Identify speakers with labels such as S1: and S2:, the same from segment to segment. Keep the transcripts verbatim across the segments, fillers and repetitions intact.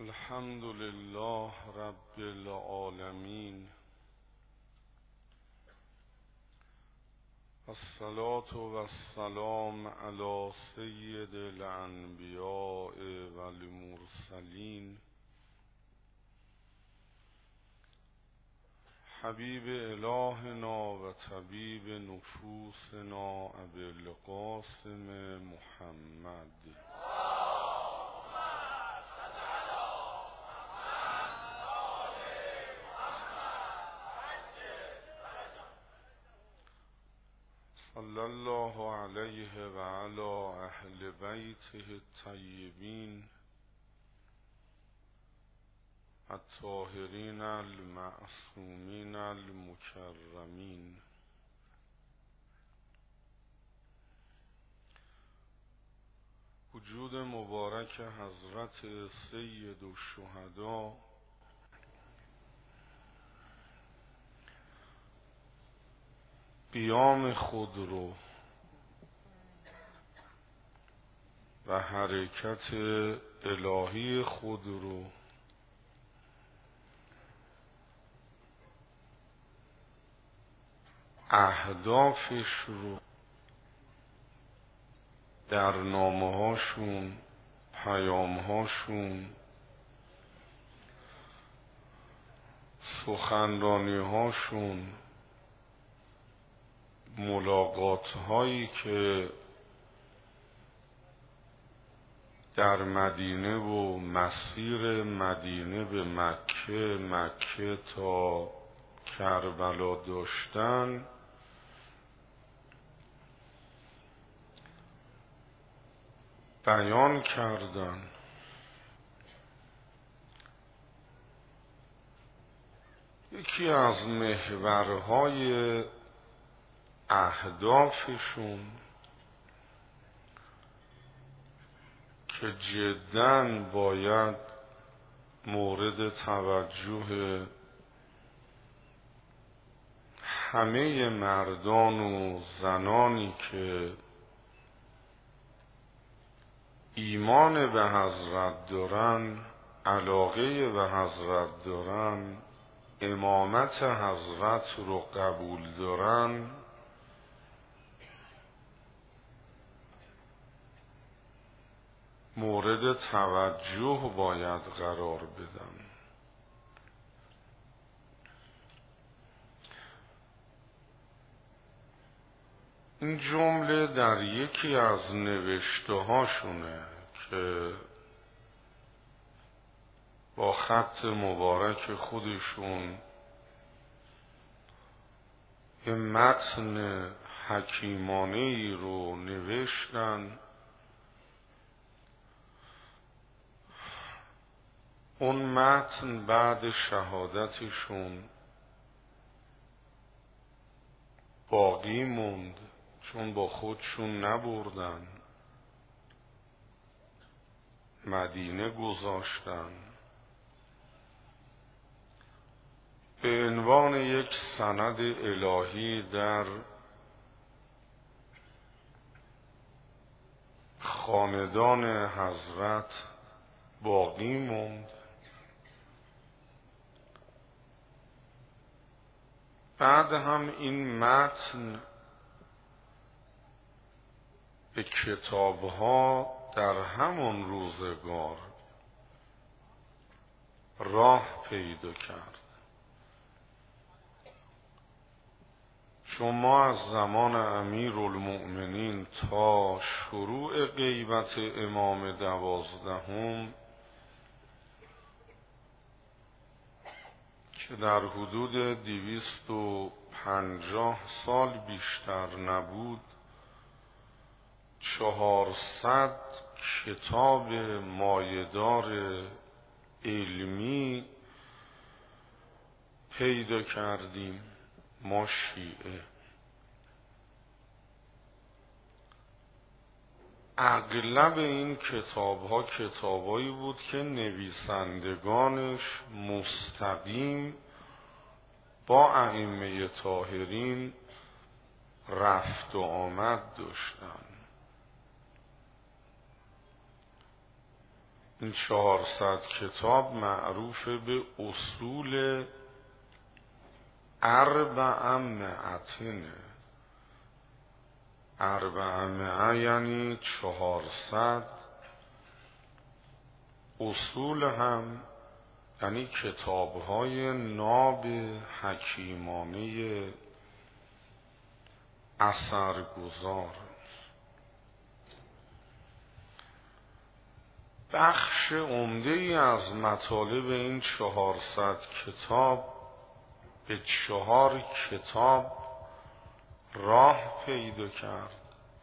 S1: الحمد لله رب العالمين، الصلاة والسلام على سید الانبیاء والمرسلین، حبیب الهنا و طبیب نفوسنا ابی القاسم محمد. صلی الله علیه و علی اهل بیته الطیبین الطاهرین المعصومین المکرمین. وجود مبارک حضرت سید الشهدا قیام خود رو و حرکت الهی خود رو اهدافش رو در نامه هاشون، پیام هاشون، سخنرانی هاشون، ملاقات هایی که در مدینه و مسیر مدینه به مکه، مکه تا کربلا داشتن، بیان کردن. یکی از محورهای اهدافشون که جداً باید مورد توجه همه مردان و زنانی که ایمان به حضرت دارن، علاقه به حضرت دارن، امامت حضرت رو قبول دارن، مورد توجه باید قرار بدن. این جمله در یکی از نوشته هاشونه که با خط مبارک خودشون یه متن حکیمانه ای رو نوشتن. اون متن بعد شهادتشون باقی موند، چون با خودشون نبردن، مدینه گذاشتن. به عنوان یک سند الهی در خاندان حضرت باقی موند. بعد هم این متن به کتابها در همون روزگار راه پیدا کرد. شما از زمان امیرالمؤمنین تا شروع غیبت امام دوازدهم که در حدود دویست و پنجاه سال بیشتر نبود، چهارصد کتاب مایه‌دار علمی پیدا کردیم ما شیعه. اغلب این کتاب ها کتابایی بود که نویسندگانش مستقیم با ائمه طاهرین رفت و آمد داشتن. این چهارصد کتاب معروف به اصول اربعمائتینه. اربعمائه یعنی چهارصد، اصول هم یعنی کتاب‌های ناب حکیمانه اثرگذار. بخش عمده ای از مطالب این چهارصد کتاب به چهار کتاب راه پیدا کرد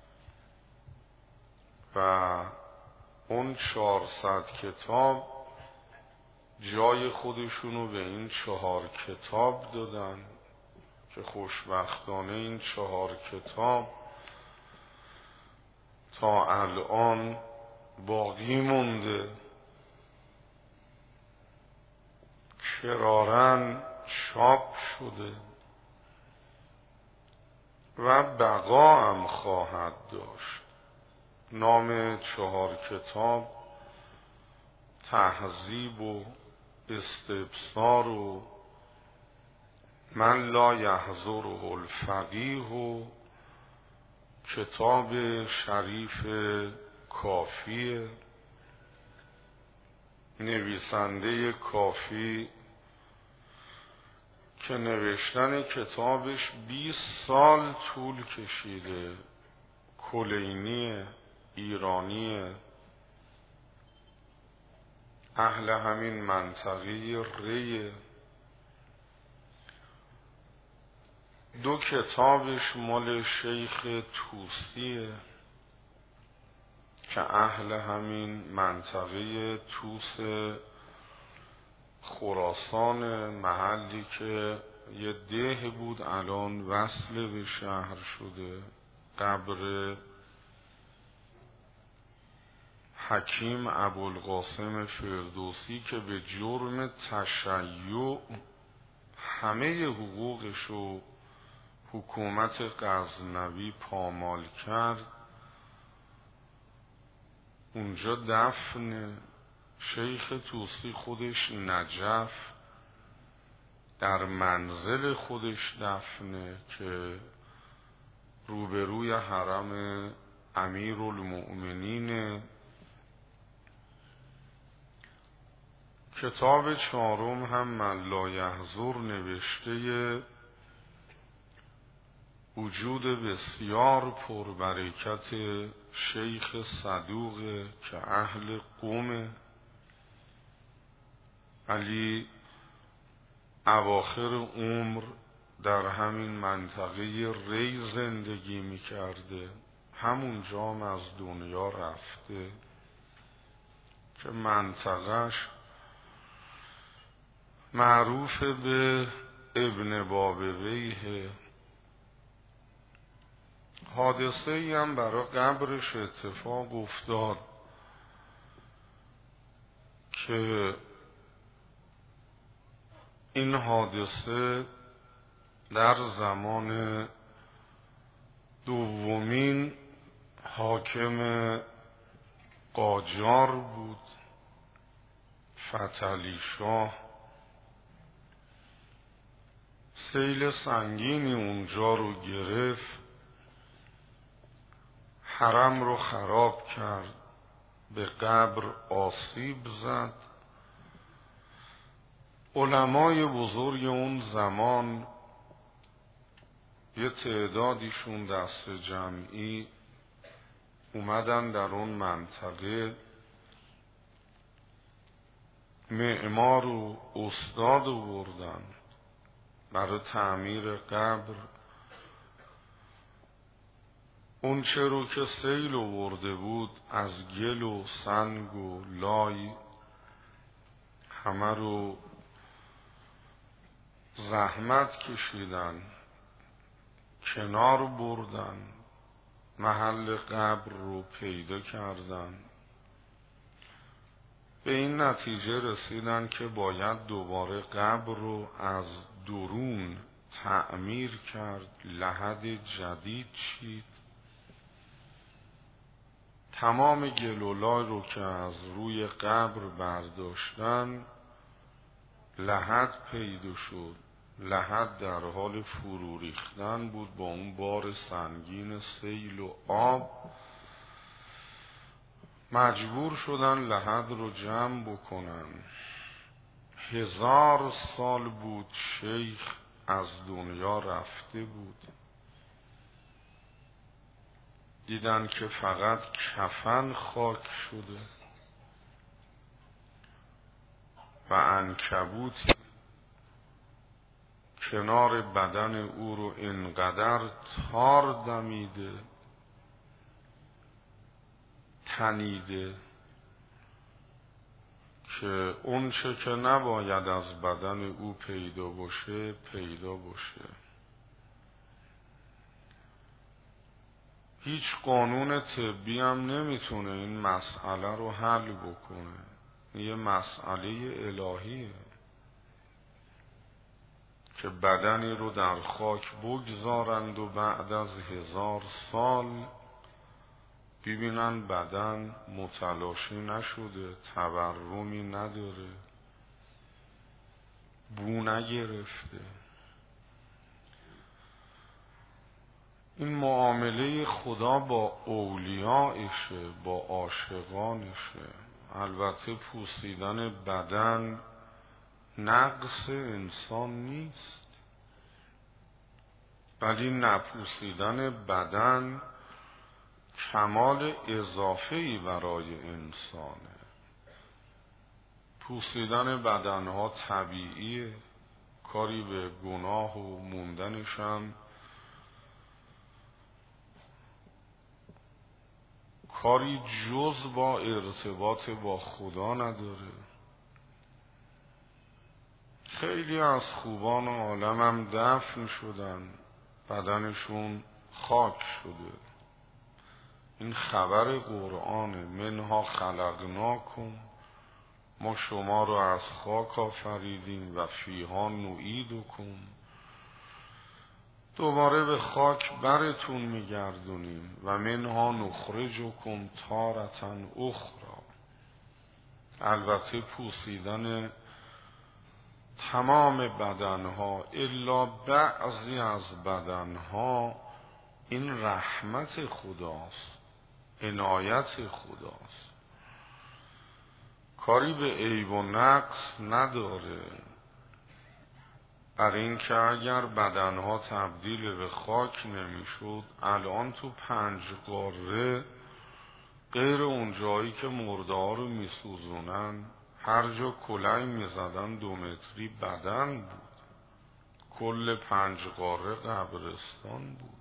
S1: و اون چهارصد کتاب جای خودشونو به این چهار کتاب دادن که خوشبختانه این چهار کتاب تا الان باقی مونده. کرارن چاپ شده و بقا هم خواهد داشت. نام چهار کتاب تهذیب و استبصار و من لا یحضره الفقیه و کتاب شریف کافیه. نویسنده کافی که نوشتن کتابش بیست سال طول کشیده، کلینی ایرانی اهل همین منطقه ریه. دو کتابش مال شیخ توسیه که اهل همین منطقه توس خراسان، محلی که یه ده بود الان وصل به شهر شده. قبر حکیم ابوالقاسم فردوسی که به جرم تشیع همه حقوقشو حکومت غزنوی پامال کرد، اونجا دفن. شیخ توسی خودش نجف در منزل خودش دفنه که روبروی حرم امیرالمؤمنین. کتاب چهارم هم من لا یحضر نوشته وجود بسیار پربرکت شیخ صدوق که اهل قومه، ولی اواخر عمر در همین منطقه ری زندگی میکرده. همون جام از دنیا رفته که منطقهش معروف به ابن بابویه. حادثه ای هم برای قبرش اتفاق افتاد که این حادثه در زمان دومین حاکم قاجار بود، فتحعلی شاه. سیل سنگینی اونجا رو گرفت، حرم رو خراب کرد، به قبر آسیب زد. علمای بزرگ اون زمان یه تعدادیشون دست جمعی اومدن در اون منطقه، معمار و استاد آوردن برای تعمیر قبر. اون چه رو که سیل آورده بود از گل و سنگ و لای همه رو زحمت کشیدن، کنار بردن، محل قبر رو پیدا کردن. به این نتیجه رسیدن که باید دوباره قبر رو از درون تعمیر کرد، لحد جدید چید. تمام گلولای رو که از روی قبر برداشتن، لحد پیدا شد. لحد در حال فرو ریختن بود با اون بار سنگین سیل و آب. مجبور شدن لحد رو جمع بکنن. هزار سال بود شیخ از دنیا رفته بود. دیدن که فقط کفن خاک شده و عنکبوت کنار بدن او رو انقدر تار دمیده، تنیده که اون چه که نباید از بدن او پیدا باشه پیدا باشه. هیچ قانون طبی هم نمیتونه این مسئله رو حل بکنه. یه مسئله الهیه که بدنی رو در خاک بگذارند و بعد از هزار سال ببینن بدن متلاشی نشده، تورمی نداره، بو نگرفته. این معامله خدا با اولیائشه، با عاشقانشه. البته پوسیدن بدن نقص انسان نیست، ولی نپوسیدن بدن کمال اضافه‌ای برای انسانه. پوسیدن بدنها طبیعیه، کاری به گناه و موندنشم کاری جز با ارتباط با خدا نداره. خیلی از خوبان عالم هم دفن شدن، بدنشون خاک شده. این خبر قرآنه. منها خلقناکم، ما شما رو از خاک آفریدیم و فیها نعیدکم، دوباره به خاک برتون میگردونیم و منها نخرجکم تارة اخرى. البته پوسیدن تمام بدنها الا بعضی از بدنها این رحمت خداست، عنایت خداست، کاری به عیب و نقص نداره. برای اینکه اگر بدنها تبدیل به خاک نمیشد، الان تو پنج قاره غیر اون جایی که مرده ها رو میسوزونن، هر جا کلنگ میزدن دو متری بدن بود. کل پنج قاره قبرستان بود.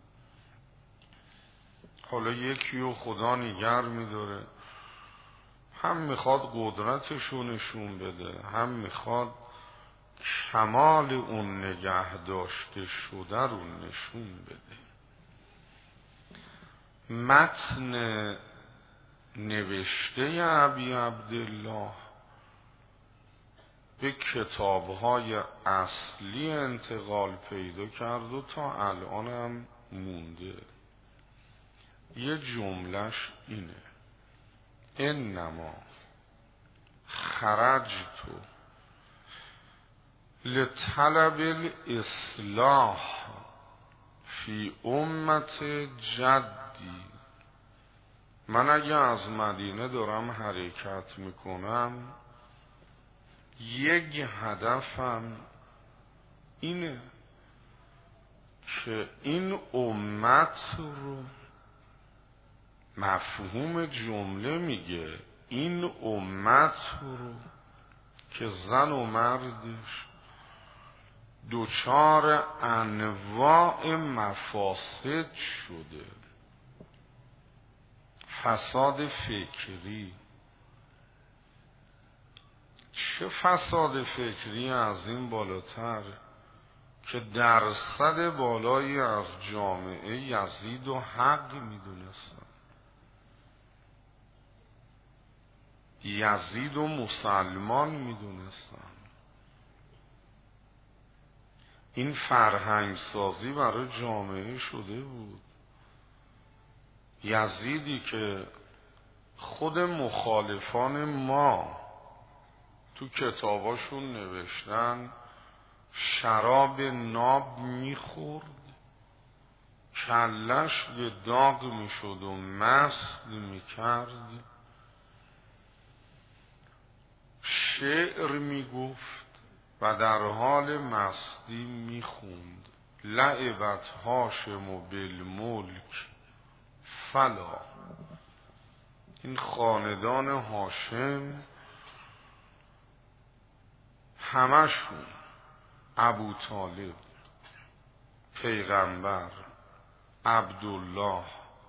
S1: حالا یکی و خدا نگر میداره، هم میخواد قدرتشو نشون بده، هم میخواد کمال اون نگه داشته شده رو نشون بده. متن نوشته ابی عبدالله به کتابهای اصلی انتقال پیدا کرد و تا الان هم مونده. یه جملش اینه: انما خرجتو لطلب الاصلاح فی امت جدی. من اگه از مدینه دارم حرکت میکنم، یک هدفم اینه که این امت رو، مفهوم جمله میگه این امت رو که زن و مردش دوچار انواع مفاسد شده، فساد فکری. چه فساد فکری از این بالاتر که درصد بالایی از جامعه یزید و حق میدونستن، یزید و مسلمان میدونستن. این فرهنگ سازی برای جامعه شده بود. یزیدی که خود مخالفان ما تو کتاباشون نوشتن شراب ناب میخورد، کلش به داغ میشد و مست میکرد، شعر میگفت و در حال مستی میخوند. لعبت هاشم بالملک فلا. این خاندان هاشم همشون ابو طالب، پیغمبر، عبدالله،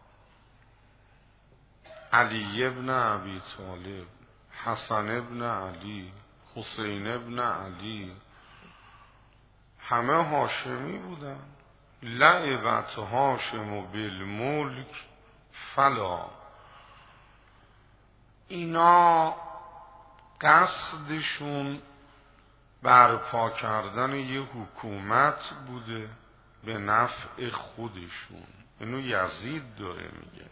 S1: علی ابن ابی طالب، حسن ابن علی، حسین ابن علی، همه هاشمی بودن. لعبت هاشم بالملک فلا. اینا قصدشون برپا کردن یه حکومت بوده به نفع خودشون. اینو یزید داره میگه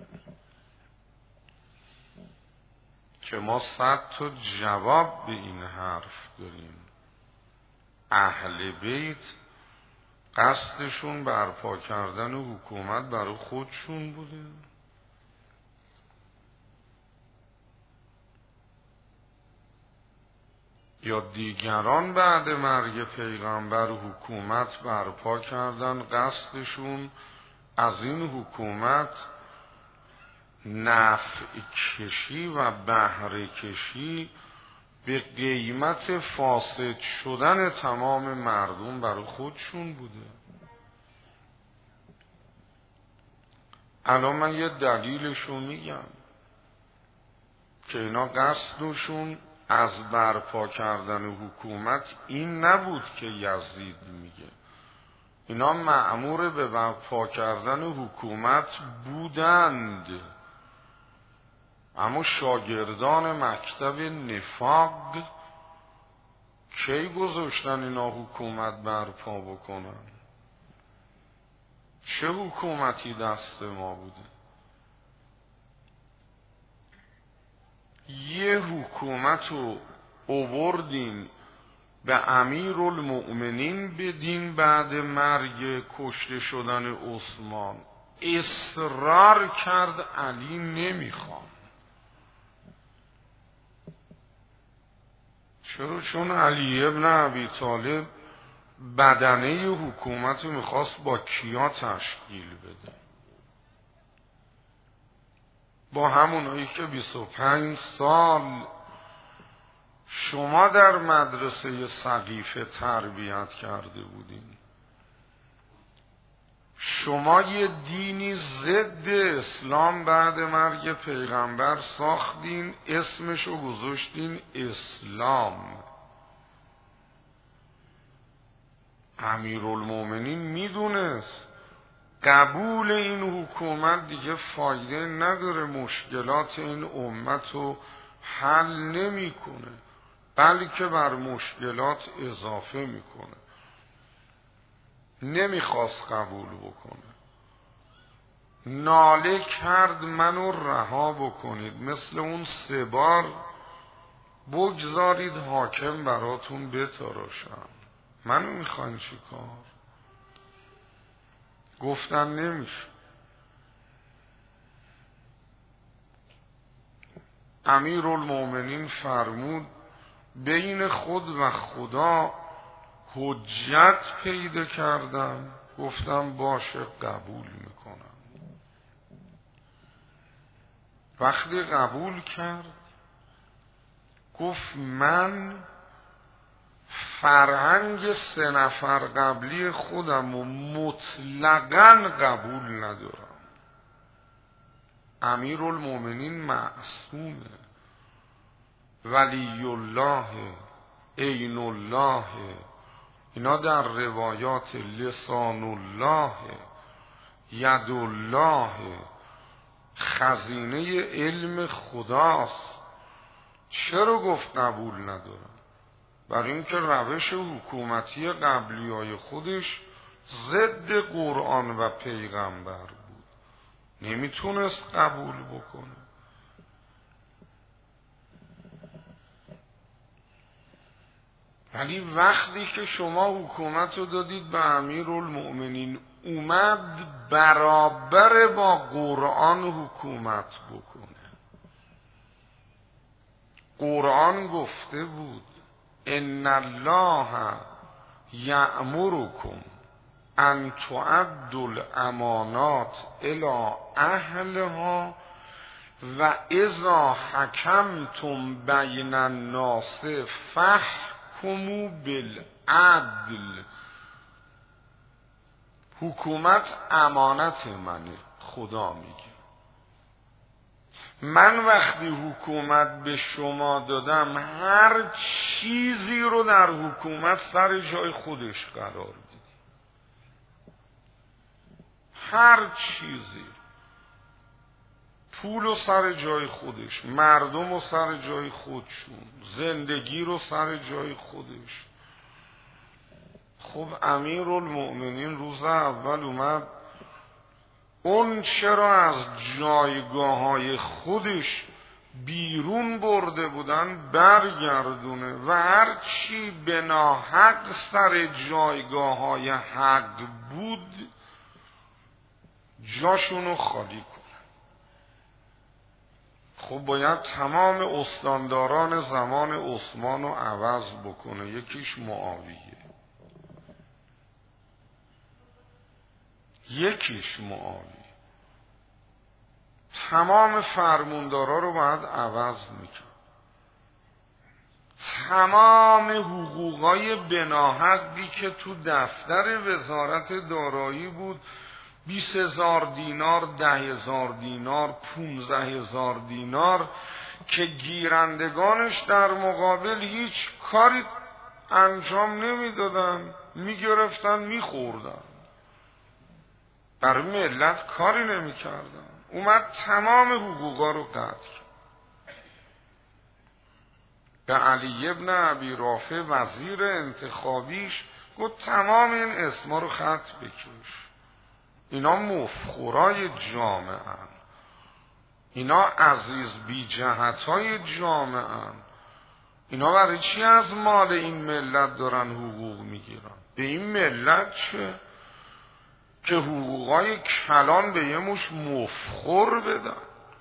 S1: که ما صد تا جواب به این حرف داریم. اهل بیت قصدشون برپا کردن حکومت برای خودشون بوده، یا دیگران بعد مرگ پیغمبر حکومت برپا کردن، قصدشون از این حکومت نفع کشی و بهره کشی به قیمت فاسد شدن تمام مردم برای خودشون بوده. الان من یه دلیلشو میگم که اینا قصدشون از برپا کردن حکومت این نبود که یزید میگه. اینا مأمور به برپا کردن حکومت بودند، اما شاگردان مکتب نفاق کی گذاشتن اینا حکومت برپا بکنن؟ چه حکومتی دست ما بوده؟ یه حکومت رو آوردین به امیرالمؤمنین بدین بعد مرگ کشته شدن عثمان. اصرار کرد علی نمیخوام. چرا؟ چون علی ابن ابی طالب بدنه حکومت رو میخواست با کیا تشکیل بده؟ با همونایی که بیست و پنج سال شما در مدرسه سقیفه تربیت کرده بودین. شما یه دینی ضد اسلام بعد مرگ پیغمبر ساختین، اسمشو گذاشتین اسلام. امیرالمومنین میدونست قبول این حکومت دیگه فایده نداره، مشکلات این امت رو حل نمیکنه، بلکه بر مشکلات اضافه میکنه. نمیخواست قبول بکنه، ناله کرد منو رها بکنید، مثل اون سه بار بگذارید حاکم براتون بتراشم. منو میخواین چی کار؟ گفتن نمیشه. امیرالمومنین فرمود بین خود و خدا حجت پیدا کردم. گفتم باشه قبول میکنم. وقتی قبول کرد گفت من فرهنگ سه نفر قبلی خودم و مطلقاً قبول ندارم. امیرالمومنین معصومه، ولی الله، عین الله، اینا در روایات لسان الله، ید الله، خزینه علم خداست. چرا گفت قبول ندارم؟ برای اینکه روش حکومتی قبلیای خودش ضد قرآن و پیغمبر بود، نمیتونست قبول بکنه. ولی وقتی که شما حکومت رو دادید به امیرالمؤمنین، اومد برابر با قرآن حکومت بکنه. قرآن گفته بود ان الله یأمرکم ان تؤدوا الامانات الی اهلها و اذا حکمتم بین الناس فاحکموا بالعدل. حکومت امانت منه. خدا میگه من وقتی حکومت به شما دادم هر چیزی رو در حکومت سر جای خودش قرار بدید. هر چیزی، پول رو سر جای خودش، مردم رو سر جای خودشون، زندگی رو سر جای خودش. خب امیرالمؤمنین روز اول اومد اون چرا از جایگاه های خودش بیرون برده بودن برگردونه و هرچی به ناحق سر جایگاه های حق بود جاشونو خالی کنه. خب باید تمام استانداران زمان عثمان رو عوض بکنه. یکیش معاویه، یکیش معاویه. تمام فرماندارا رو باید عوض میکرد. تمام حقوقای بناحقی که تو دفتر وزارت دارایی بود، بیست هزار دینار، ده هزار دینار، پونزده هزار دینار، که گیرندگانش در مقابل هیچ کاری انجام نمیدادن، میگرفتن میخوردن، برای ملت کاری نمیکردن. اومد تمام حقوقا رو قطع کرد. به علی ابن ابی رافع وزیر انتخابیش گفت تمام این اسما رو خط بکش. اینا مفخورای جامعه ان، اینا عزیز بی جهت های جامعه ان. اینا برای چی از مال این ملت دارن حقوق میگیرن؟ به این ملت چه که حقوقای کلان به یه مش مفخور بدن؟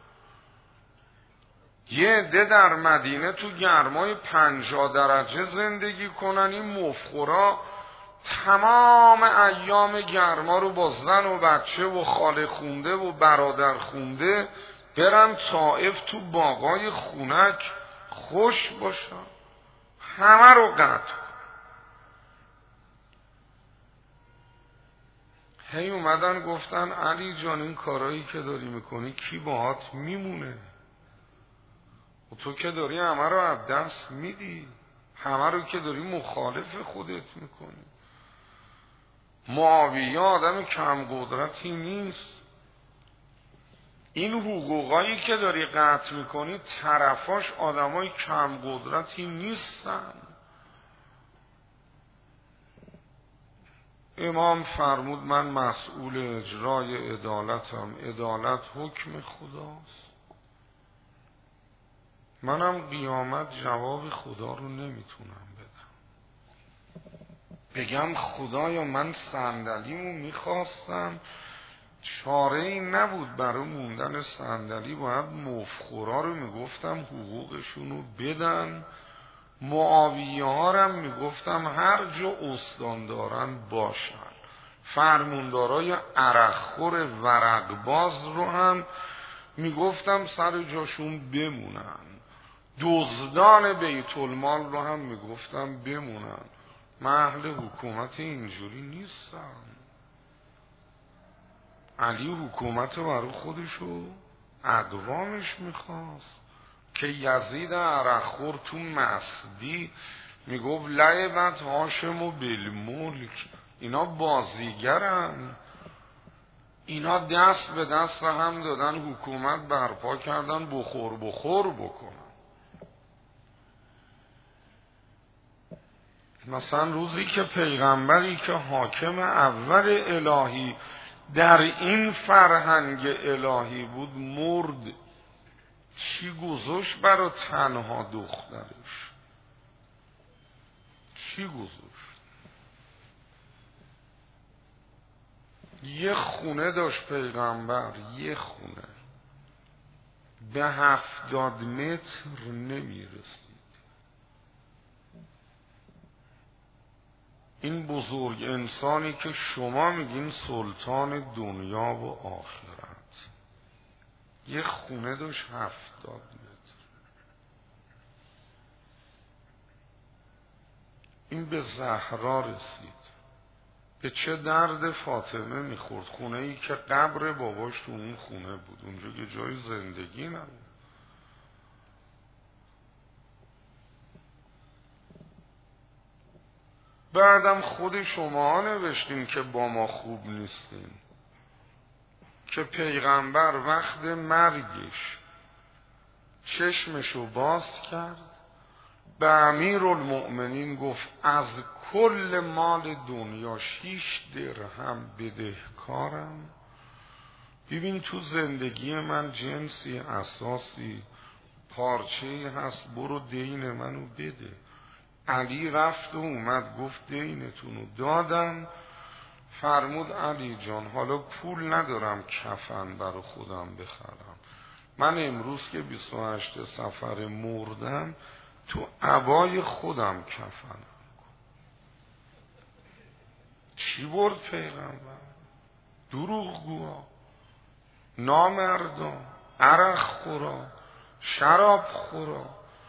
S1: یه عده در مدینه تو گرمای پنجاه درجه زندگی کنن، این مفخورا تمام ایام گرما رو با زن و بچه و خاله خونده و برادر خونده برن طائف تو باغای خونک خوش باشن، همه رو قطع. هی اومدن گفتن علی جان این کارایی که داری میکنی کی باهات میمونه؟ و تو که داری همه رو از دست میدی، همه رو که داری مخالف خودت میکنی. معاویه آدم کم قدرتی نیست. این حقوقایی که داری قطع میکنی طرفاش آدمای کم قدرتی نیستن. امام فرمود من مسئول اجرای عدالتم، عدالت حکم خداست. منم قیامت جواب خدا رو نمیتونم بدم، بگم خدایا من صندلیمو میخواستم، چاره ای نبود برای موندن صندلی، باید مفخورا رو میگفتم حقوقشونو بدن، معاویه ها رو میگفتم هر جا استان دارن باشن، فرموندارای عرقخور ورقباز رو هم میگفتم سر جاشون بمونن، دزدان بیت المال رو هم میگفتم بمونن. من اهل حکومت اینجوری نیستم. علی حکومت رو برای خودشو اقوامش میخواست که یزید عرقخور تو مسدی میگفت لعبت هاشم و بالملک، اینا بازیگرن، اینا دست به دست هم دادن حکومت برپا کردن بخور بخور بکنن. مثلا روزی که پیغمبری که حاکم اول الهی در این فرهنگ الهی بود مرد، چی گذاشت برا تنها دخترش؟ چی گذاشت؟ یه خونه داشت پیغمبر، یه خونه به هفتاد متر نمیرسید. این بزرگ انسانی که شما میگین سلطان دنیا و آخرت، یه خونه داشت هفتاد متر. این به زهرا رسید. به چه درد فاطمه میخورد؟ خونه ای که قبر باباش تو اون خونه بود، اونجا که جای زندگی نبود. بعدم خود شما نوشتین که با ما خوب نیستین، که پیغمبر وقت مرگش چشمشو باز کرد، به امیرالمؤمنین گفت از کل مال دنیا شیش درهم بدهکارم. ببین تو زندگی من جنسی اساسی پارچه‌ای هست، برو دین منو بده. علی رفت و اومد گفت دینتونو دادم. فرمود علی جان حالا پول ندارم کفن برا خودم بخرم، من امروز که بیست و هشت سفر مردم تو عبای خودم کفنم. چی برد پیغمبر؟ دروغگوها، نامردا، عرق خورا، شراب خورا.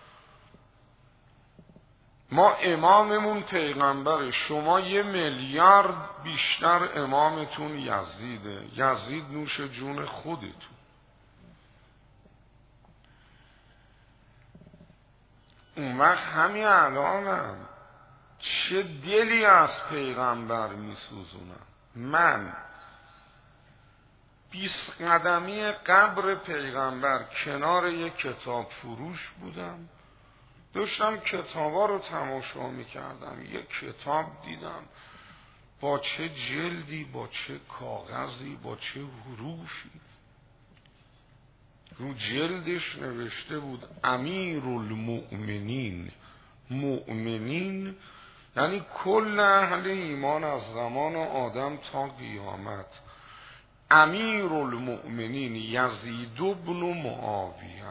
S1: ما اماممون پیغمبره، شما یه میلیارد بیشتر امامتون یزیده. یزید نوش جون خودتون. اون وقت همین الانم چه دلی از پیغمبر میسوزونم. من بیست قدمی قبر پیغمبر کنار یک کتاب فروش بودم، داشتم کتابا رو تماشا میکردم. یک کتاب دیدم با چه جلدی، با چه کاغذی، با چه حروفی. رو جلدش نوشته بود امیرالمؤمنین. مؤمنین یعنی کل اهل ایمان از زمان آدم تا قیامت. امیرالمؤمنین یزید بن معاویه.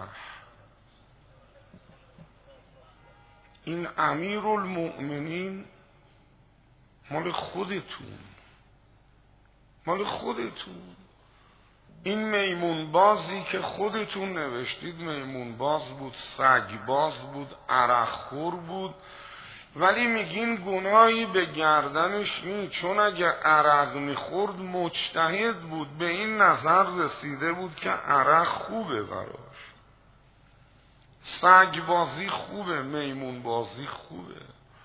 S1: این امیرالمؤمنین مال خودتون، مال خودتون. این میمون بازی که خودتون نوشتید میمون باز بود، سگ باز بود، عرق خور بود، ولی میگین گناهی به گردنش نیست، چون اگه عرق میخورد مجتهد بود، به این نظر رسیده بود که عرق خوبه براش. سگ بازی خوبه، میمون بازی خوبه.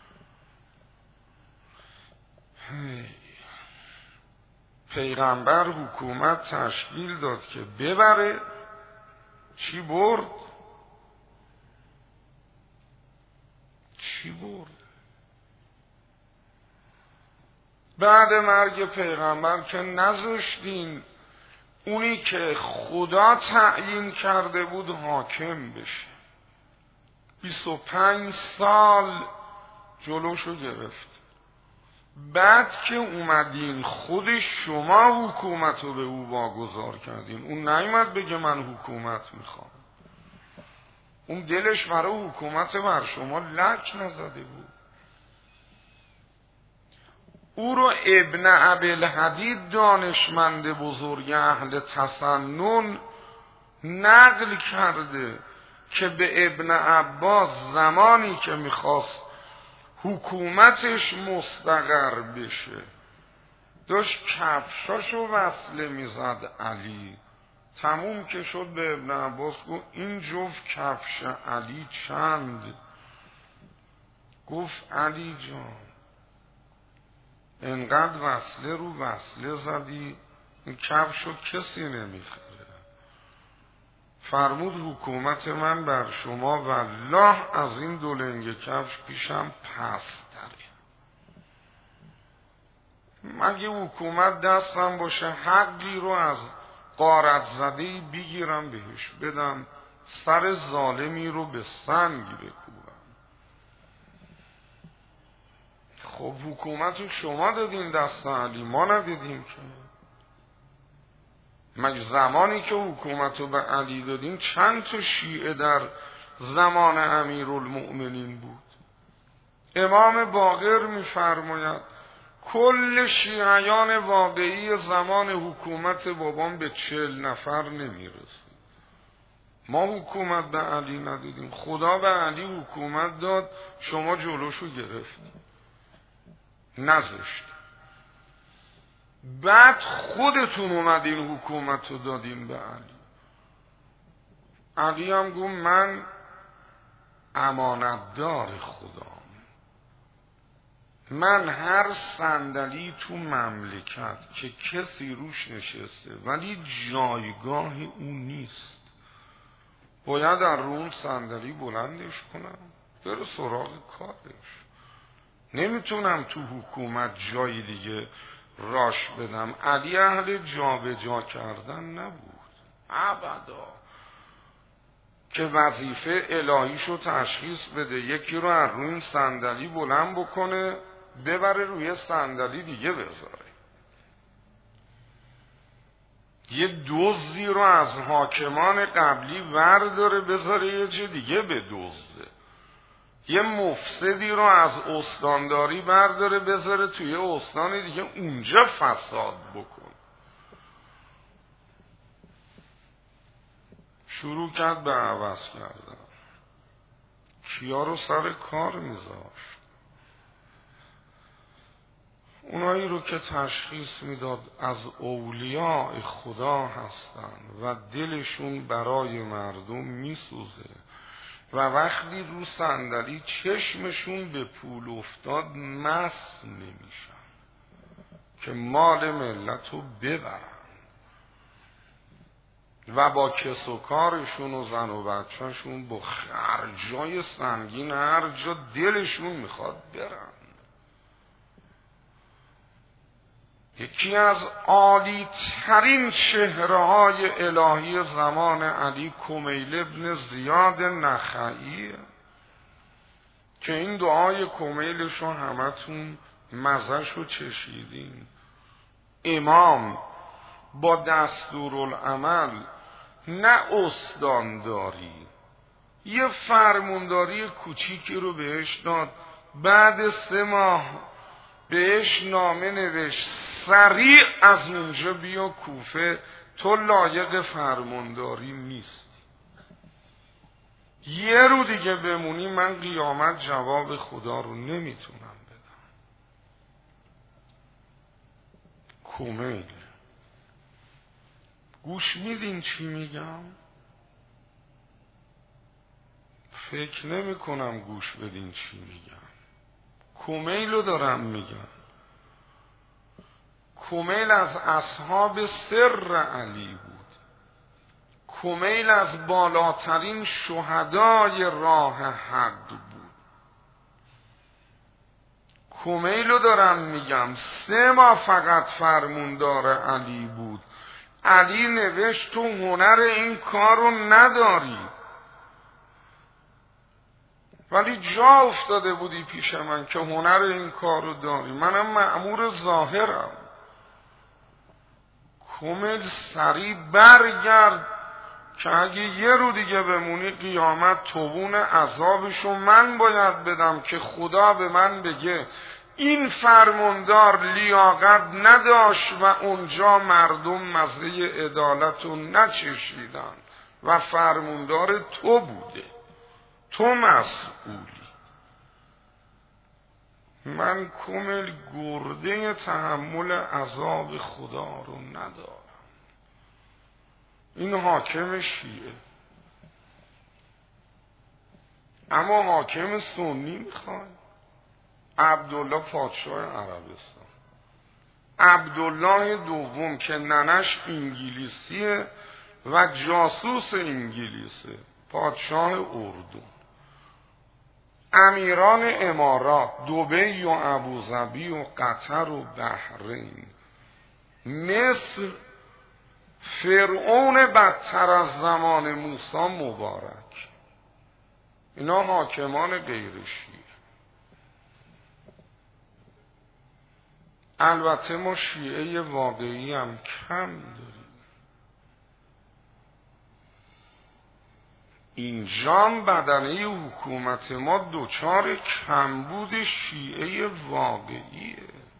S1: پیغمبر حکومت تشکیل داد که ببره، چی برد؟ چی برد؟ بعد مرگ پیغمبر که نذاشتین اونی که خدا تعیین کرده بود حاکم بشه. بیست و پنج سال جلوشو گرفت. بعد که اومدین خود شما حکومت رو به او واگذار کردین. اون نیامد بگه من حکومت میخوام. اون دلش برای حکومت بر شما لک نزده بود. او رو ابن ابی‌الحدید دانشمند بزرگ اهل تسنن نقل کرده که به ابن عباس زمانی که میخواست حکومتش مستقر بشه داشت کفشاشو وصله میزد علی. تموم که شد به ابن عباس گفت این جفت کفش علی چند؟ گفت علی جان انقدر وصله رو وصله زدی این کفشو کسی نمیخره. فرمود حکومت من بر شما والله از این دو لنگ کفش پیشم پس تره. مگه حکومت دستم باشه حقی رو از غارت زدهی بگیرم بهش بدم، سر ظالمی رو به سنگ بکوبم؟ خب حکومت رو شما دادین دست علی، ما ندیدیم که. مگه زمانی که حکومت رو به علی دادیم چند تا شیعه در زمان امیرالمؤمنین بود؟ امام باقر میفرماید کل شیعیان واقعی زمان حکومت بابام به چهل نفر نمیرسید. ما حکومت به علی ندادیم، خدا به علی حکومت داد، شما جلوشو گرفتیم نذاشت. بعد خودتون اومدین حکومت رو دادین به علی. علی هم گفت من امانتدار خدام، من هر صندلی تو مملکت که کسی روش نشسته ولی جایگاه اون نیست، باید در روم صندلی بلندش کنم بره سراغ کارش. نمیتونم تو حکومت جای دیگه راش بدم. علی اهل جا به جا کردن نبود ابدا، که وظیفه الهیشو تشخیص بده، یکی رو از روی این صندلی بلند بکنه ببره روی صندلی دیگه بذاره. یه دزدی رو از حاکمان قبلی ورداره بذاره یه جا دیگه بدزده. یه مفسدی رو از استانداری برداره بذاره توی استان دیگه اونجا فساد بکن. شروع کرد به عوض کردن. کیا رو سر کار میذاشت؟ اونایی رو که تشخیص میداد از اولیاء خدا هستن و دلشون برای مردم میسوزه و وقتی رو صندلی چشمشون به پول افتاد مست نمیشن که مال ملت رو ببرن و با کس و کارشون و زن و بچهشون با خرجای سنگین هر جا دلشون میخواد برن. یکی از عالی ترین چهره های الهی زمان علی کمیل ابن زیاد نخعی که این دعای کمیلش رو همتون مزهش رو چشیدین. امام با دستورالعمل نه استانداری، یه فرمانداری کوچیکی رو بهش داد. بعد سه ماه بهش نامه نوشت سریع از اونجا بیا کوفه، تو لایق فرمانداری نیستی، یه رو دیگه بمونی من قیامت جواب خدا رو نمیتونم بدم. کمیل گوش میدین چی میگم؟ فکر نمی کنم گوش بدین چی میگم. کمیل رو دارم میگم. کمیل از اصحاب سر علی بود. کمیل از بالاترین شهدای راه حق بود. کمیل رو دارم میگم. سه ماه فقط فرموندار علی بود. علی نوشت تو هنر این کار رو نداری، ولی جا افتاده بودی پیش من که هنر این کار رو داری، منم مأمور ظاهرم. کمیل سریع برگرد که اگه یه رو دیگه بمونی قیامت توبون عذابشو من باید بدم که خدا به من بگه این فرماندار لیاقت نداشت و اونجا مردم مزه عدالت رو نچشیدن و فرماندار تو بوده، تو مسئولی. من کمیل گرده تحمل عذاب خدا رو ندارم. این حاکم شیعه، اما حاکم سنی میخواد. عبدالله پادشاه عربستان، عبدالله دوم که ننش انگلیسیه و جاسوس انگلیسه، پادشاه اردن. امیران امارات، دبی و ابوظبی و قطر و بحرین، مصر، فرعون بدتر از زمان موسی مبارک، اینا حاکمان غیر شیعه. البته ما شیعه واقعی هم کم داریم. اینجا بدنه حکومت ما دوچار کمبود شیعه واقعیه.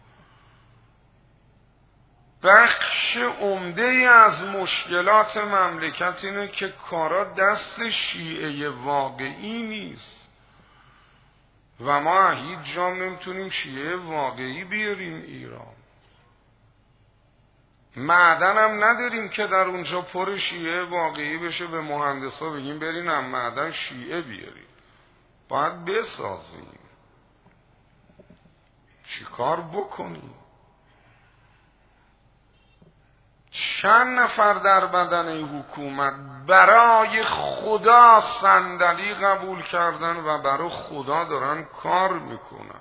S1: بخش عمده از مشکلات مملکت اینه که کارا دست شیعه واقعی نیست و ما هیچ جا نمیتونیم شیعه واقعی بیاریم ایران. معدن هم نداریم که در اونجا پر شیعه واقعی بشه به مهندسا بگیم برین هم معدن شیعه بیاریم. باید بسازیم. چی کار بکنیم؟ چند نفر در بدن حکومت برای خدا صندلی قبول کردن و برای خدا دارن کار میکنن.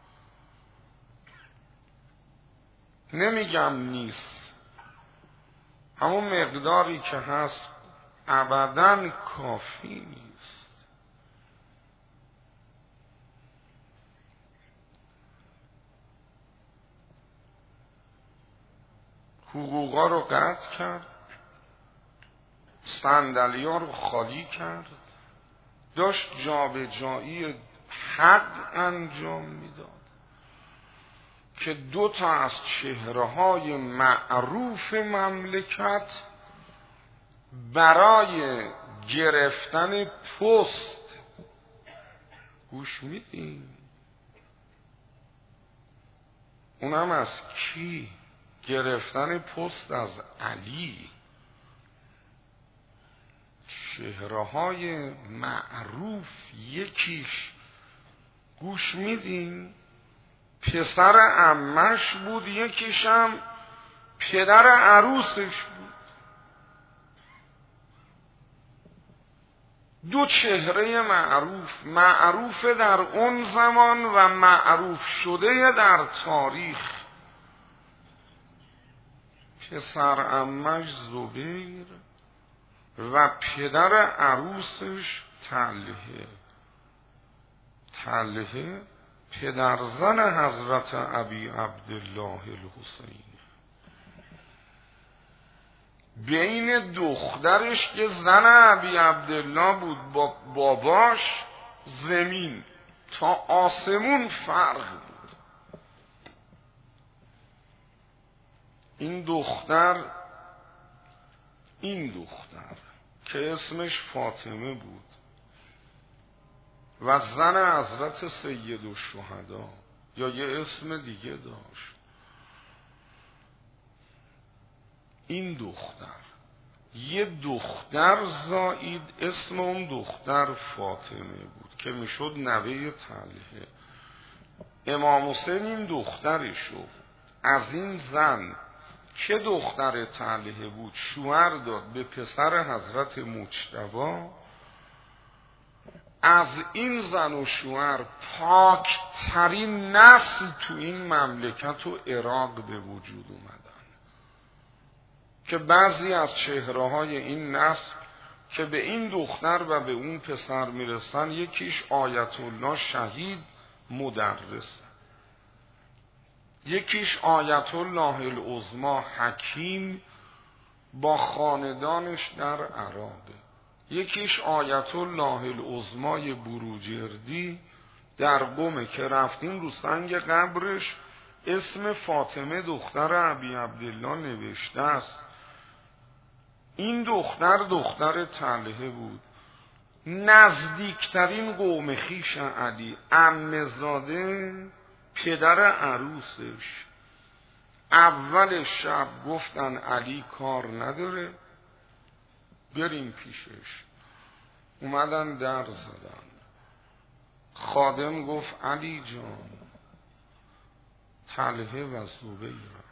S1: نمیگم نیست، همون مقداری که هست ابداً کافی نیست. حقوقا رو قطع کرد، صندلی ها رو خالی کرد، داشت جابجایی حق انجام میداد که دو تا از چهره های معروف مملکت برای گرفتن پست، گوش میدین؟ اونم از کی؟ گرفتن پست از علی. چهره های معروف، یکیش گوش میدین پسر عمش بود، یکیش هم پدر عروسش بود. دو چهره معروف، معروف در اون زمان و معروف شده در تاریخ. پسر عمش زبیر و پدر عروسش طلحه. طلحه پدرزن حضرت ابی عبدالله الحسین. بین دخترش که زن ابی عبدالله بود با باباش زمین تا آسمون فرق بود. این دختر این دختر که اسمش فاطمه بود و زن حضرت سید الشهدا یا یه اسم دیگه داشت، این دختر یه دختر زایید اسم اون دختر فاطمه بود که میشد نوه طلحه. امام حسین این دخترشو از این زن که دختر طلحه بود شوهر داد به پسر حضرت مجتبی. از این زن و شوهر پاکترین نسل تو این مملکت و عراق به وجود اومدن که بعضی از چهره های این نسل که به این دختر و به اون پسر میرسن، یکیش آیت الله شهید مدرس، یکیش آیت الله العظما حکیم با خاندانش در عراق، یکیش آیت الله العظمای بروجردی در قم که رفتیم رو سنگ قبرش اسم فاطمه دختر ابی عبدالله نوشته است. این دختر دختر طلحه بود. نزدیکترین قوم خویش علی، عمه‌زاده پدر عروسش، اول شب گفتن علی کار نداره بریم پیشش. اومدن در زدن. خادم گفت علی جان طلحه و زبیرن.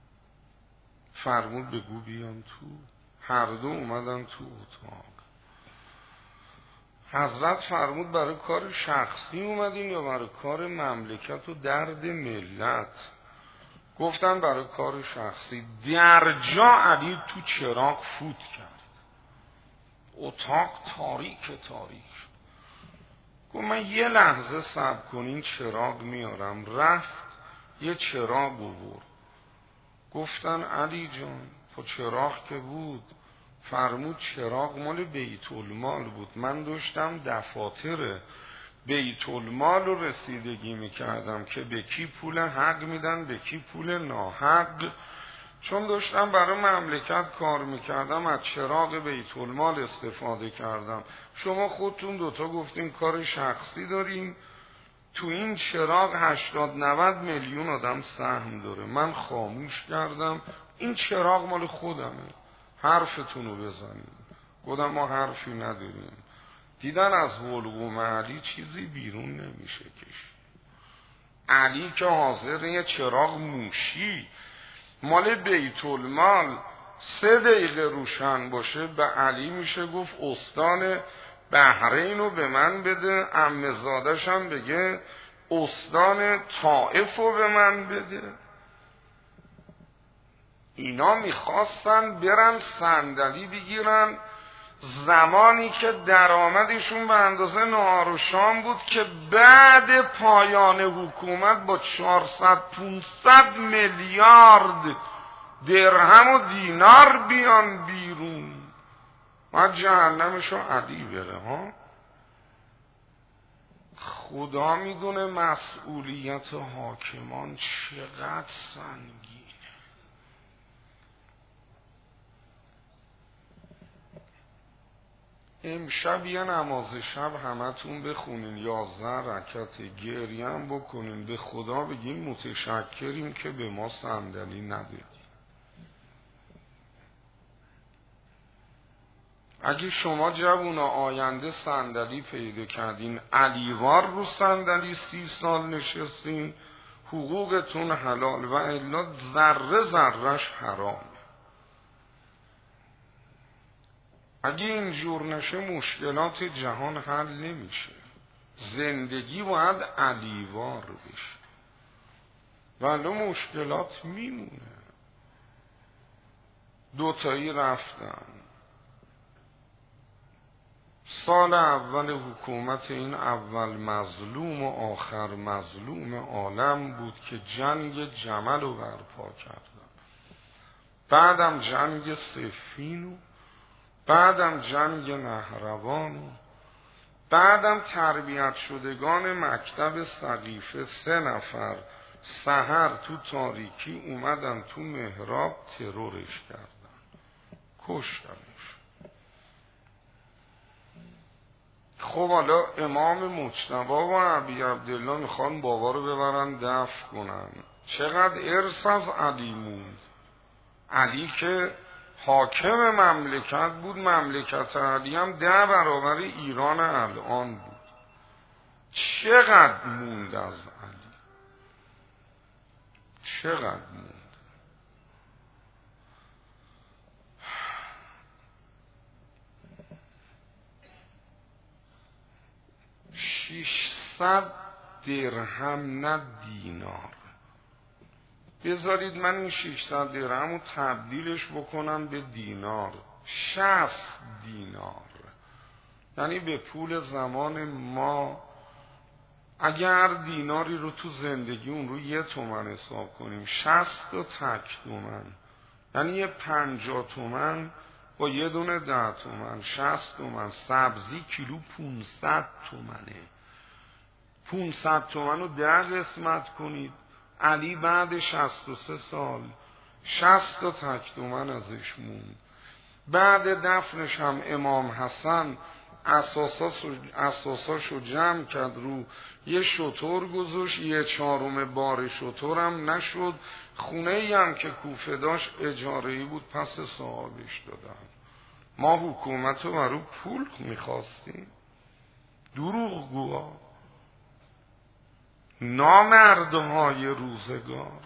S1: فرمود بگو بیان تو. هر دو اومدن تو اتاق. حضرت فرمود برای کار شخصی اومدین یا برای کار مملکت و درد ملت؟ گفتن برای کار شخصی. در جا علی تو چراغ فوت کرد. اتاق تاریک تاریک شد. گفت من یه لحظه صبر کنین چراغ میارم. رفت یه چراغ بود. گفتن علی جان خب چراغ که بود، فرمود چراغ مال بیت المال بود، من داشتم دفاتر بیت المال رو رسیدگی میکردم که به کی پول حق میدن به کی پول ناحق. چون داشتم برای مملکت کار میکردم از چراغ بیت المال استفاده کردم. شما خودتون دوتا گفتین کار شخصی دارین، تو این چراغ هشتاد نود میلیون آدم سهم داره. من خاموش کردم، این چراغ مال خودمه، حرفتون رو بزنید. گفتم ما حرفی نداریم. دیدن از حلقوم علی چیزی بیرون نمیشه کش. علی که حاضر یه چراغ موشی مال بیت المال سه دقیقه روشن باشه به علی میشه گفت استان بحرین رو به من بده، عمه‌زاده‌شم بگه استان طائف رو به من بده. اینا میخواستن برن صندلی بگیرن زمانی که درآمدشون به اندازه نهار و شام بود که بعد پایان حکومت با چهارصد پانصد میلیارد درهم و دینار بیان بیرون. ما جهنمشو علی بره ها. خدا میدونه مسئولیت حاکمان چقدر سنگینه. امشب یه نماز شب همتون بخونین، یازده رکعت، گریه هم بکنین، به خدا بگین متشکریم که به ما صندلی ندادی. اگه شما جوونا آینده صندلی پیدا کردین، علیوار رو صندلی سی سال نشستین، حقوقتون حلال و الا ذره ذرهش حرام. اگه اینجور نشه مشکلات جهان حل نمیشه. زندگی باید علیوار بشه ولی مشکلات میمونه. دوتایی رفتن. سال اول حکومت این اول مظلوم و آخر مظلوم عالم بود که جنگ جمل رو برپا کردن، بعدم جنگ صفین و بعدم جنگ نهروان و بعدم تربیت شدگان مکتب سقیفه سه نفر سحر تو تاریکی اومدن تو محراب ترورش کردن، کشتنش. خب حالا امام مجتبی و ابی عبدالله میخوان بابا رو ببرن دفن کنن. چقدر ارث از علی موند. علی که حاکم مملکت بود، مملکت علی هم ده برابر ایران الان بود. چقدر موند از علی، چقدر موند. ششصد درهم نه دینار. بذارید من این ششصد درهم رو تبدیلش بکنم به دینار. شصت دینار یعنی به پول زمان ما اگر دیناری رو تو زندگی اون رو یه تومن حساب کنیم، شصت تا تک تومن یعنی یه پنجاه تومن با یه دونه ده تومن، شصت تومن. سبزی کیلو پونصد تومنه. پونصد تومن رو ده قسمت کنید. علی بعد شصت و سه سال شصت تا تک تومن ازش موند. بعد دفنش هم امام حسن اساساشو جمع کرد رو یه شتر گذاشت، یه چهارم بار شتر هم نشد. خونه ای هم که کوفه داشت اجاره‌ای بود، پس صاحبش دادن. ما حکومت رو برو پول میخواستیم. دروغ گوها، نامردهای روزگار.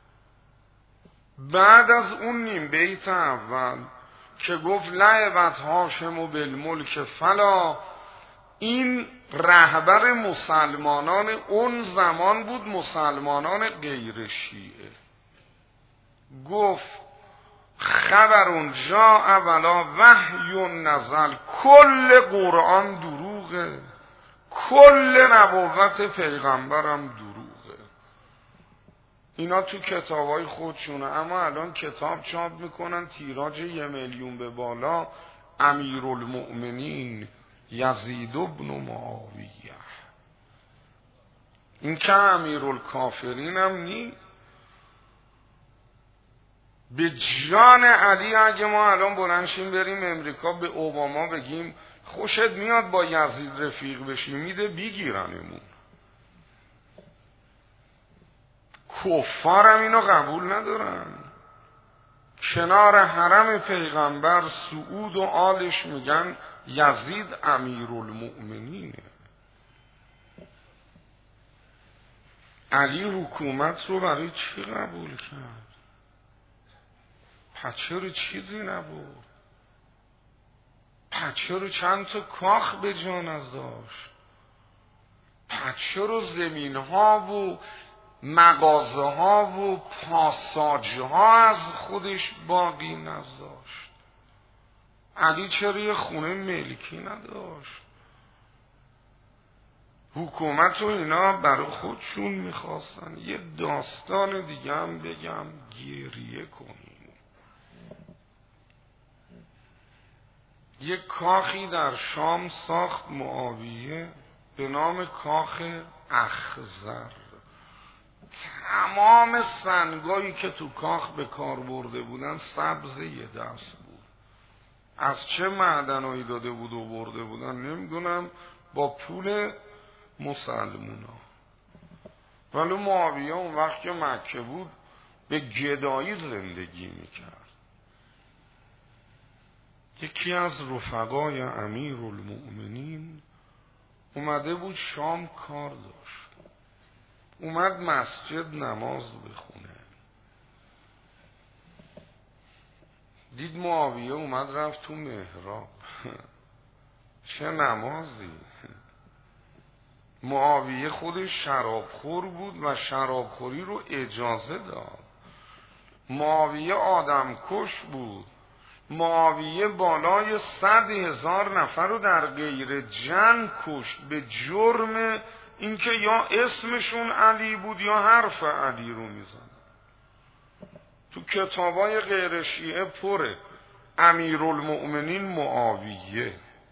S1: بعد از اون نیم بیت اول که گفت لعبت هاشم و بالملک فلا، این رهبر مسلمانان اون زمان بود، مسلمانان غیر شیعه. گفت خبر جا اولا وحی نزل، کل قرآن دروغه، کل نبوت پیغمبرم دروغه. اینا تو کتابای خودشونه، اما الان کتاب چاپ میکنن تیراژ یه میلیون به بالا، امیرالمؤمنین یزید بن معاویه. این که امیرالکافرین هم نی. به جان علی اگه ما الان بلنشیم بریم امریکا به اوباما بگیم خوشت میاد با یزید رفیق بشی، میده بیگیرنمون. کفارم اینو قبول ندارن. کنار حرم پیغمبر سعود و آلش میگن یزید امیرالمؤمنینه. علی حکومت رو برای چی قبول کرد؟ پچه رو چیزی نبود؟ پچه رو چند تا کاخ به جان از داشت؟ پچه رو زمین ها و مغازه ها و پاساژ ها از خودش باقی نذاشت؟ علی چرا یه خونه ملکی نداشت؟ حکومت و اینا برای خودشون میخواستن. یه داستان دیگه هم بگم گریه کنیم. یه کاخی در شام ساخت معاویه به نام کاخ اخضر. تمام سنگایی که تو کاخ به کار برده بودن سبز یه دست بود. از چه معدنایی داده بود و برده بودن نمیدونم، با پول مسلمونا. ولی معاویه اون وقت که مکه بود به گدایی زندگی میکرد. یکی از رفقای امیرالمؤمنین اومده بود شام کار داشت، اومد مسجد نماز بخونه. دید معاویه اومد رفت تو محراب. چه نمازی! معاویه خودش شرابخور بود و شرابخوری رو اجازه داد. معاویه آدمکش بود. معاویه بالای صد هزار نفر رو در غیر جنگ کشت به جرم اینکه یا اسمشون علی بود یا حرف علی رو میزن. تو کتابای غیر شیعه پره امیرالمؤمنین معاویه.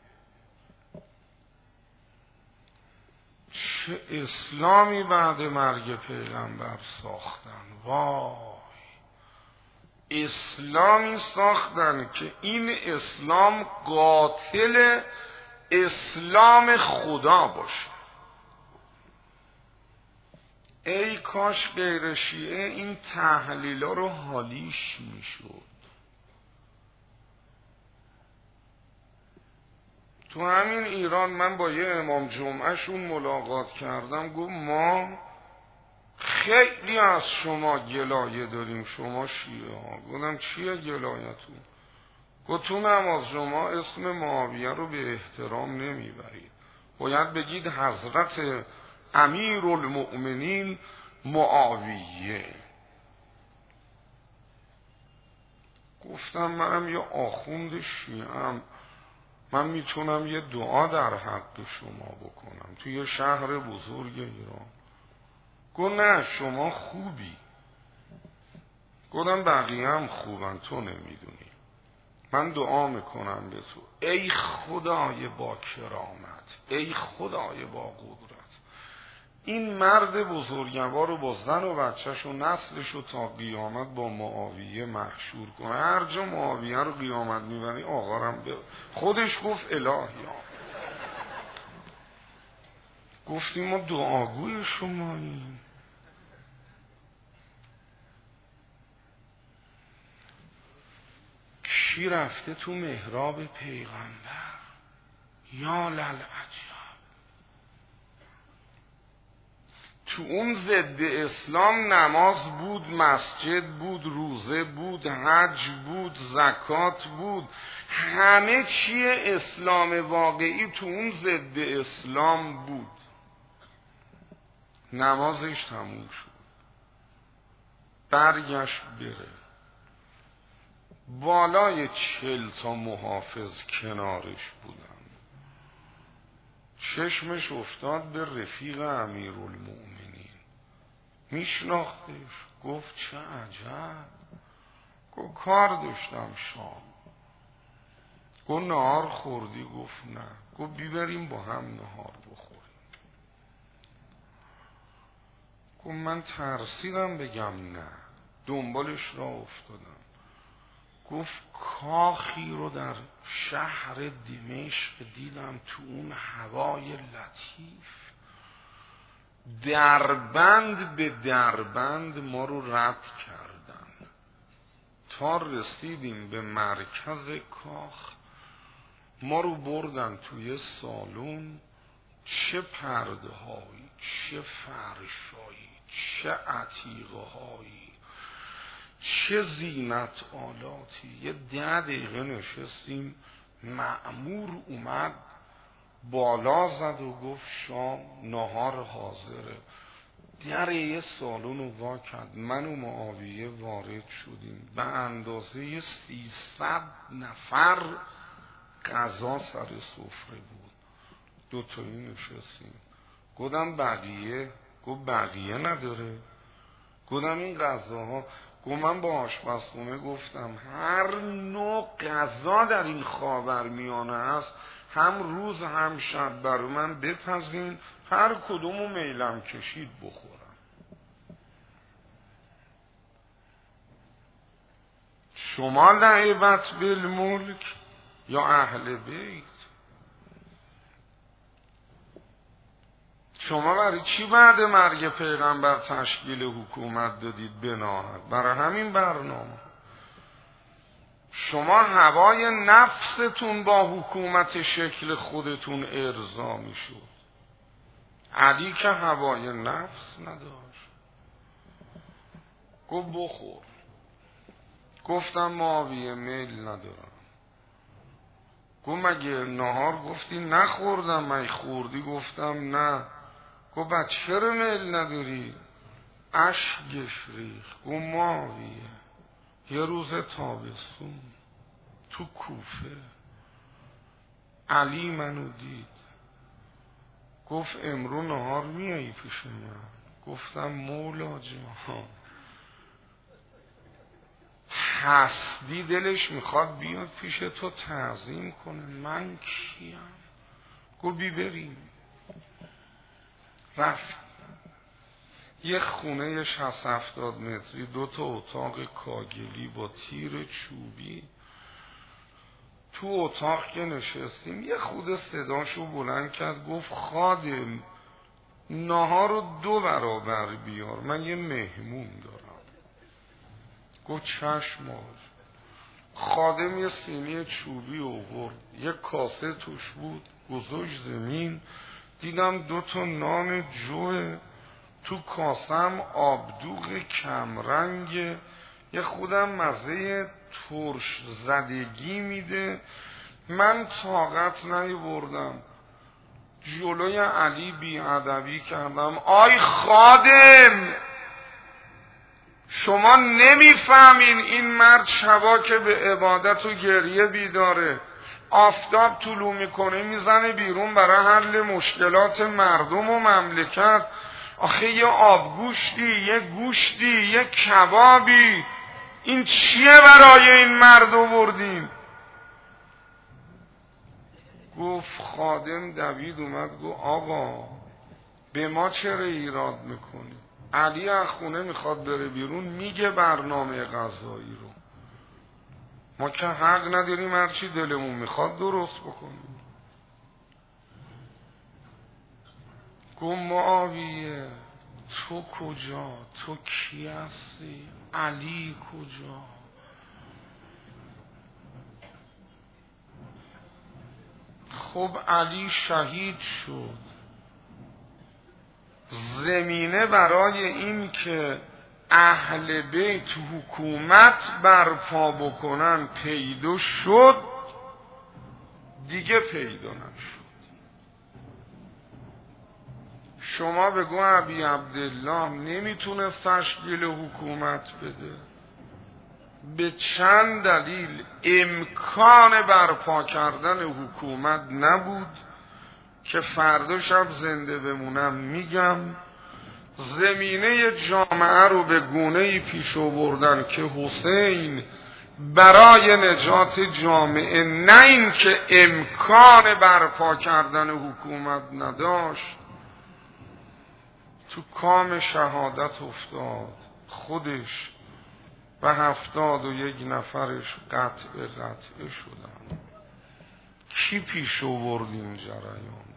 S1: چه اسلامی بعد مرگ پیغمبر ساختن! وای، اسلامی ساختن که این اسلام قاتل اسلام خدا باشه. ای کاش غیر شیعه این تحلیلا رو حالیش میشد. تو همین ایران من با یه امام جمعه شون ملاقات کردم، گفت ما خیلی از شما گلایه داریم شما شیعه ها. گفتم چیه گلایتون؟ گفت تو نماز شما اسم معاویه رو به احترام نمیبرید، باید بگید حضرت امیرالمؤمنین معاویه. گفتم منم یه آخوند شیعه‌ام، من میتونم یه دعا در حق شما بکنم توی یه شهر بزرگ ایران. گفت نه شما خوبی. گفتم بقیه هم خوبن تو نمیدونی. من دعا میکنم به تو ای خدای با کرامت، ای خدای با قدرت، این مرد بزرگوار رو با زن و بچهش و نسلش رو تا قیامت با معاویه محشور کنه. هر جا معاویه رو قیامت میبری آقارم به خودش گفت الهی. گفتیم ما دعاگوی شماییم. کی رفته تو محراب پیغمبر؟ یا للعجب. تو اون ضد اسلام نماز بود، مسجد بود، روزه بود، حج بود، زکات بود، همه چیه اسلام واقعی تو اون ضد اسلام بود. نمازش تموم شد، برگشت بره. بالای چل تا محافظ کنارش بودن. چشمش افتاد به رفیق امیرالمؤمنین. میشناختش. گفت چه عجب. گفت کار داشتم شام. گفت نهار خوردی؟ گفت نه. گفت بیبریم با هم نهار بخوریم. گفت من ترسیدم بگم نه، دنبالش را افتادم. گفت کاخی رو در شهر دمشق دیدم، تو اون هوای لطیف دربند به دربند ما رو رد کردن تا رسیدیم به مرکز کاخ. ما رو بردن توی سالن، چه پرده هایی، چه فرشایی، چه عتیقه هایی، چه زینت آلاتی. یه ده دقیقه نشستیم. مأمور اومد بالا زد و گفت شام نهار حاضره. در یه سالن رو وا کرد. من و معاویه وارد شدیم. به اندازه سیصد نفر غذا سر سفره بود. دوتایی نشستیم. گفتم بقیه؟ گفت بقیه نداره. گفتم این غذاها؟ گفت من با آشپزخونه گفتم هر نوع غذا در این خاورمیانه هست هم روز هم شب برای من بپزین، هر کدومو میلم کشید بخورم. شما لعبت بالملک یا اهل بیت؟ شما برای چی بعد مرگ پیغمبر تشکیل حکومت دادید بناهد؟ برای همین برنامه. شما هوای نفستون با حکومت شکل خودتون ارضا می شد. علی که هوای نفس نداشت. گفت بخور. گفتم معاویه میل ندارم. گفت مگه نهار گفتی نخوردم؟ مگه خوردی؟ گفتم نه. گفت بعد چرا میل نداری؟ اشکش ریخت. گفت معاویه یه روز تابستون تو کوفه علی منو دید، گفت امرو نهار میایی پیش من؟ گفتم مولا جان هستی دلش میخواد بیاد پیش تو تعظیم کنه، من کیم؟ گفت بی بریم. رفت یه خونه شصت هفتاد متری، دو تا اتاق کاگلی با تیر چوبی. تو اتاق که نشستیم یه خود صداشو بلند کرد، گفت خادم نهار رو دو برابر بیار، من یه مهمون دارم. گفت چشم آج. خادم یه سینی چوبی آورد، یه کاسه توش بود، گذاشت زمین. دیدم دو تا نان جوه، تو کاسم آبدوغ کمرنگ، یه خودم مزه ترش زدگی میده. من طاقت نیاوردم، جلوی علی بیادبی کردم. آی خادم شما نمیفهمین این مرد شبا که به عبادت و گریه بیداره، آفتاب طلوع میکنه میزنه بیرون برای حل مشکلات مردم و مملکت. آخه یه آبگوشتی، یه گوشتی، یه کبابی، این چیه برای این مرد آوردیم؟ گفت خادم دوید اومد گفت آقا به ما چرا ایراد میکنی؟ علی از خونه میخواد بره بیرون میگه برنامه غذایی رو، ما که حق نداریم هرچی دلمون میخواد درست بکنیم. گفت معاویه تو کجا؟ تو کی هستی؟ علی کجا؟ خب علی شهید شد. زمینه برای این که اهل بیت حکومت برپا بکنن پیدا شد، دیگه پیدا نشد. شما بگو ابی عبدالله نمیتونست تشکیل حکومت بده، به چند دلیل امکان برپا کردن حکومت نبود که فردا شب زنده بمونم میگم. زمینه جامعه رو به گونه‌ای پیش آوردن که حسین برای نجات جامعه نه این که امکان برپا کردن حکومت نداشت، تو کام شهادت افتاد، خودش و هفتاد و یک نفرش قطع قطع شدن. کی پیش آورد این جریان؟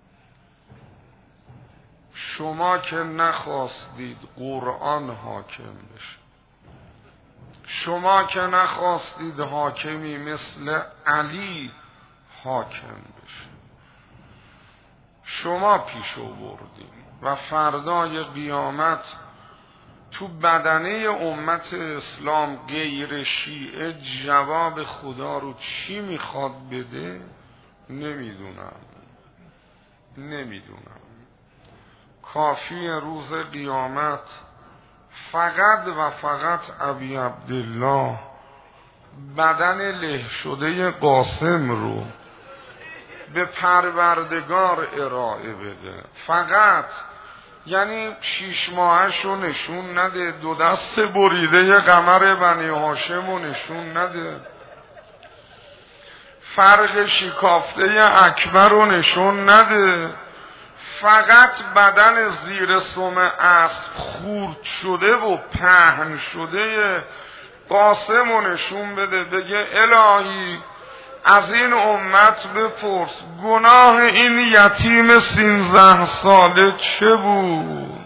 S1: شما که نخواستید قرآن حاکم بشه، شما که نخواستید حاکمی مثل علی حاکم بشه، شما پیش آوردید و فردای قیامت تو بدنه امت اسلام غیر شیعه جواب خدا رو چی میخواد بده؟ نمیدونم نمیدونم کافی روز قیامت فقط و فقط ابی عبدالله بدن له شده قاسم رو به پروردگار ارائه بده، فقط. یعنی شیش ماهش رو نشون نده، دو دست بریده قمر بنی هاشم رو نشون نده، فرق شکافته اکبر رو نشون نده، فقط بدن زیر سم اسب خورد شده و پهن شده قاسم رو نشون بده، بگه الهی از این امت بپرس گناه این یتیم سینزده ساله چه بود؟